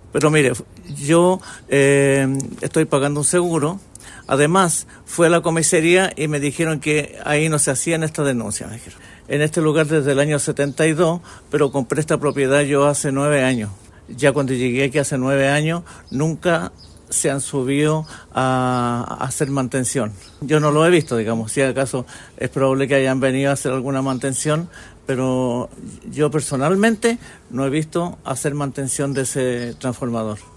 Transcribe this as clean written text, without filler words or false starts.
Pero mire, yo estoy pagando un seguro. Además, fui a la comisaría y me dijeron que ahí no se hacían estas denuncias. Me dijeron. En este lugar desde el año 72, pero compré esta propiedad yo hace 9 años. Ya cuando llegué aquí hace 9 años, nunca se han subido a hacer mantención. Yo no lo he visto, digamos, si acaso es probable que hayan venido a hacer alguna mantención, pero yo personalmente no he visto hacer mantención de ese transformador.